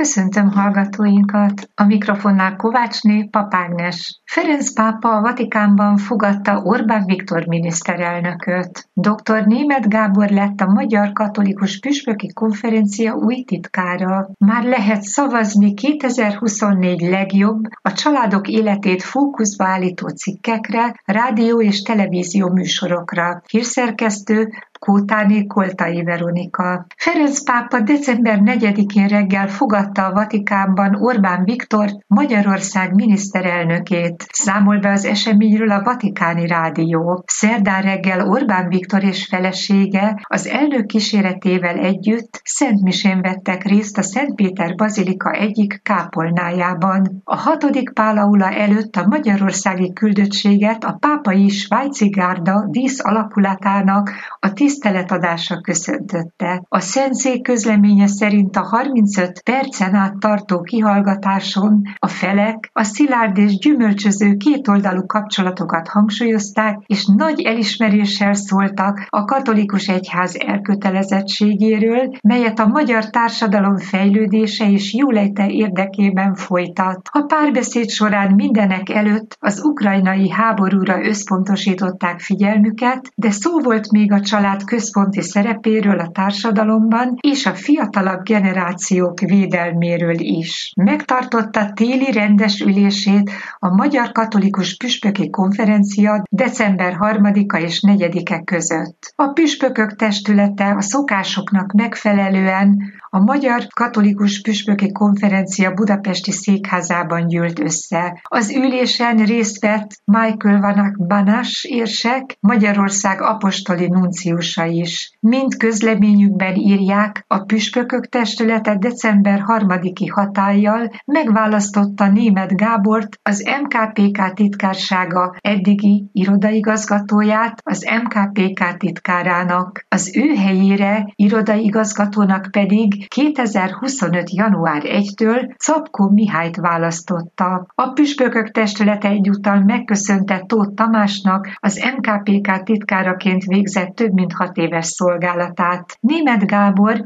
Köszöntöm hallgatóinkat! A mikrofonnál Kovácsné Pap Ágnes. Ferenc pápa a Vatikánban fogadta Orbán Viktor miniszterelnököt. Dr. Németh Gábor lett a Magyar Katolikus Püspöki Konferencia új titkára. Már lehet szavazni 2024 legjobb, a családok életét fókuszba állító cikkekre, rádió és televízió műsorokra. Hírszerkesztő Kótáné Koltai Veronika. Ferenc pápa december 4-én reggel fogadta a Vatikánban Orbán Viktort, Magyarország miniszterelnökét. Számol be az eseményről a Vatikáni Rádió. Szerdán reggel Orbán Viktor és felesége az elnök kíséretével együtt szentmisén vettek részt a Szentpéter Bazilika egyik kápolnájában. A 6. Pál aula előtt a magyarországi küldöttséget a pápai svájci gárda dísz alakulatának a tiszteletadása köszöntötte. A Szentszék közleménye szerint a 35 percen át tartó kihallgatáson a felek a szilárd és gyümölcsöző kétoldalú kapcsolatokat hangsúlyozták, és nagy elismeréssel szóltak a katolikus egyház elkötelezettségéről, melyet a magyar társadalom fejlődése és jóléte érdekében folytat. A párbeszéd során mindenek előtt az ukrajnai háborúra összpontosították figyelmüket, de szó volt még a család központi szerepéről a társadalomban és a fiatalabb generációk védelméről is. Megtartotta téli rendes ülését a Magyar Katolikus Püspöki Konferencia december 3-a és 4-e között. A püspökök testülete a szokásoknak megfelelően a Magyar Katolikus Püspöki Konferencia budapesti székházában gyűlt össze. Az ülésen részt vett Michael Vanak Banás érsek, Magyarország apostoli nunciusa is. Mind közleményükben írják, a püspökök testülete december 3-i hatállyal megválasztotta Németh Gábort, az MKPK titkársága eddigi irodaigazgatóját az MKPK titkárának. Az ő helyére irodaigazgatónak pedig 2025. január 1-től Czapkó Mihályt választotta. A püspökök testülete egyúttal megköszönte Tóth Tamásnak az MKPK titkáraként végzett több mint 6 éves szolgálatát. Németh Gábor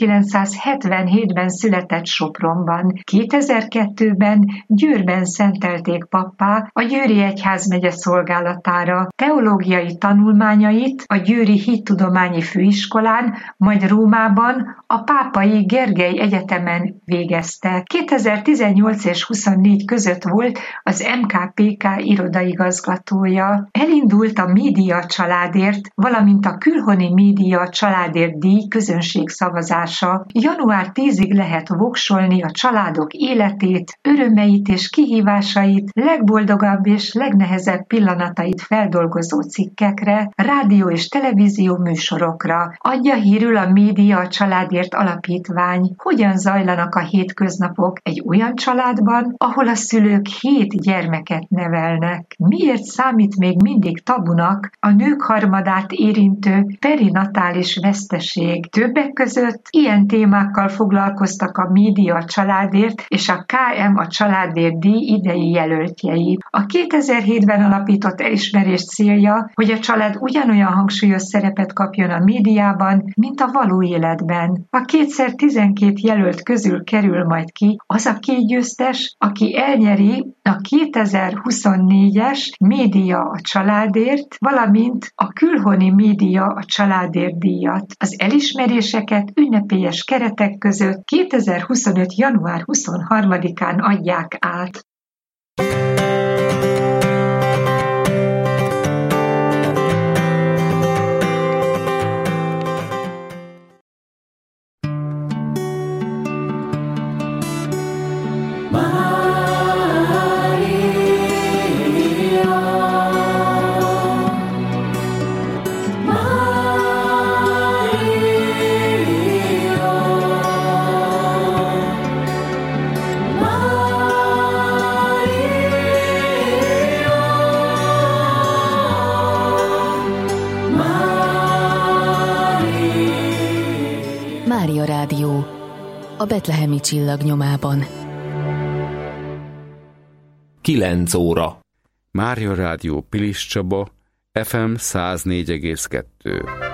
1977-ben született Sopronban, 2002-ben Győrben szentelték pappá a Győri Egyházmegye szolgálatára. Teológiai tanulmányait a Győri Hittudományi Főiskolán, majd Rómában a Pápai Gergely Egyetemen végezte. 2018 és 24 között volt az MKPK irodaigazgatója. Elindult a Média Családért, valamint a Külhoni Média Családért díj közönségszavazása. Január 10-ig lehet voksolni a családok életét, örömeit és kihívásait, legboldogabb és legnehezebb pillanatait feldolgozó cikkekre, rádió és televízió műsorokra. Adja hírül a Média Családért alapítvány. Hogyan zajlanak a hétköznapok egy olyan családban, ahol a szülők 7 gyermeket nevelnek? Miért számít még mindig tabunak a nők harmadát érintő perinatális veszteség? Többek között ilyen témákkal foglalkoztak a Média Családért és a KM a Családért díj idei jelöltjei. A 2007-ben alapított elismerés célja, hogy a család ugyanolyan hangsúlyos szerepet kapjon a médiában, mint a való életben. A 2x12 jelölt közül kerül majd ki az a 2 győztes, aki elnyeri a 2024-es Média a Családért, valamint a Külhoni Média a Családért díjat. Az elismeréseket ünnepélyes keretek között 2025. január 23-án adják át. Mária Rádió, a betlehemi csillag nyomában. 9 óra. Mária Rádió Pilis Csaba, FM 104,2.